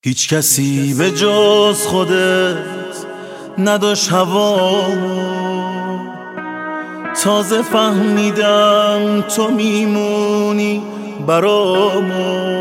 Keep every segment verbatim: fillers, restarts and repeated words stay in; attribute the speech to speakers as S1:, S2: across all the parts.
S1: هیچ کسی به جز خودت نداشت هوامو، تازه فهمیدم تو میمونی برامو.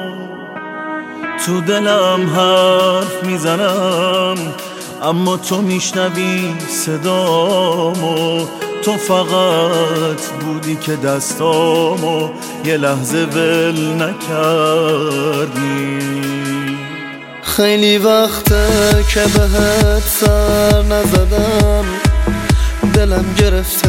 S1: تو دلم حرف میزنم اما تو میشنوی صدامو. تو فقط بودی که دستامو یه لحظه ول نکردی.
S2: خیلی وقته که بهت سر نزدم، دلم گرفته.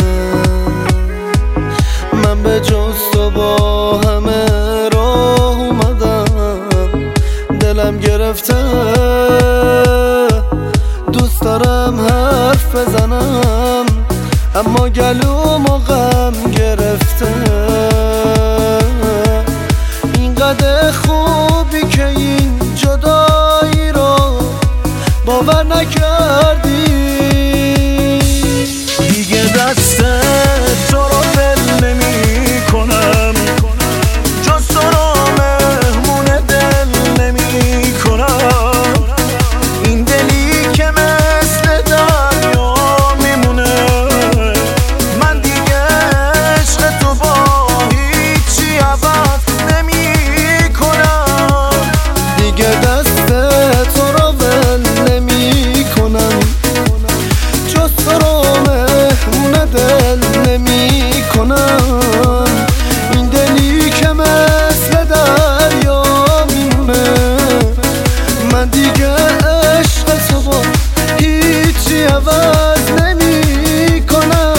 S2: من به جز تو با همه راه اومدم، دلم گرفته. دوست دارم حرف بزنم اما گلوم و غم گرفته. اینقدر خوبی که این جدایی رو باور نکردی.
S1: دیگه دست تو رو ول نمی کنم، جز تو رو مهمون دل نمی کنم. این دلی که مثل دریا میمونه، من دیگه عشق تو با هیچی عوض نمی کنم.
S2: دیگه دست تو رو ول نمی کنم، جز تو رو مهمون دل نمی کنم. این دلی که مثل دریا میمونه، من دیگه عشق تو با هیچی عوض نمی کنم.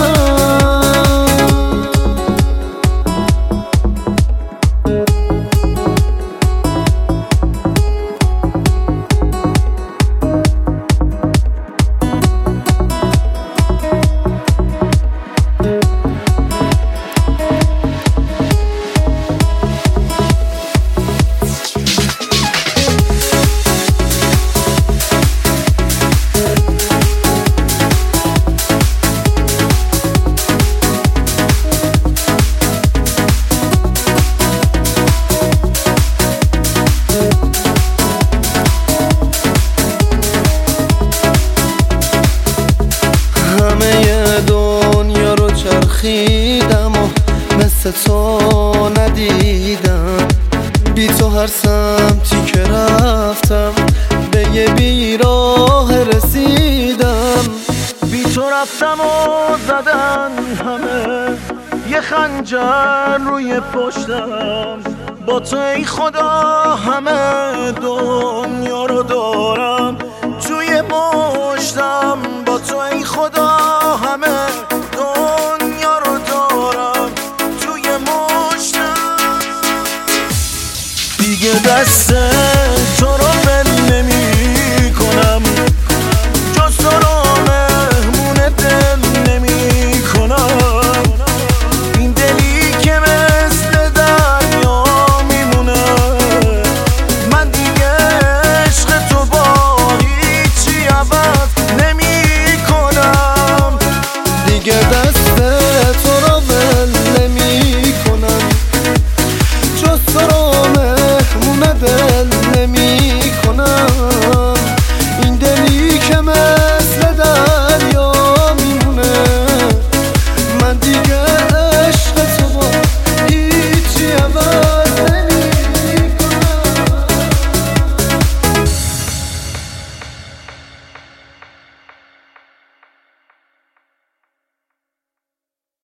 S2: همه دنیا رو چرخیدم و مثل تو ندیدم. بی تو هر سمتی که رفتم به یه بیراه رسیدم.
S1: بی تو رفتم و زدن همه یه خنجر روی پشتم. با تو ای خدا همه دنیا رو دارم توی مشتم. با تو ای خدا همه دنیا رو دارم توی مشتم. دیگه دسته